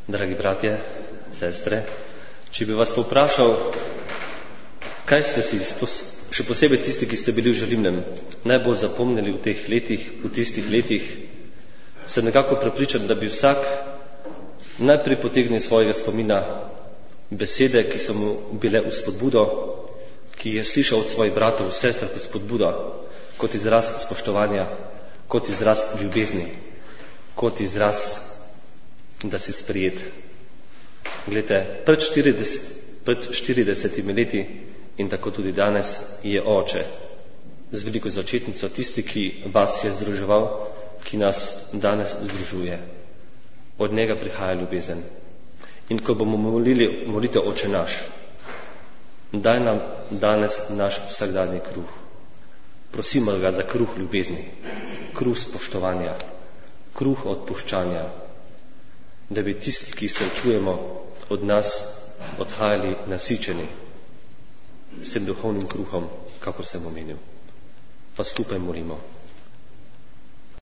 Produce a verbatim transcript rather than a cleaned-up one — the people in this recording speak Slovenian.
Dragi bratje, sestre, če bi vas povprašal, kaj ste si, še posebej tisti, ki ste bili v Želimnem, najbolj zapomnili v teh letih, v tistih letih, sem nekako prepričan, da bi vsak najprej potegnil svojega spomina besede, ki so mu bile v spodbudo, ki je slišal od svojih bratov, sester kot spodbudo, kot izraz spoštovanja, kot izraz ljubezni, kot izraz, da si sprejet. Glejte, pred, štirideset, pred štiridesetimi leti in tako tudi danes je oče z veliko začetnico tisti, ki vas je združeval, ki nas danes združuje. Od njega prihaja ljubezen. In ko bomo molili molitev Oče naš, daj nam danes naš vsakdanji kruh. Prosimo ga za kruh ljubezni, kruh spoštovanja, kruh odpuščanja, da bi tisti, ki se čujemo od nas, odhajali nasičeni s tem duhovnim kruhom, kakor sem omenil. Pa skupaj molimo.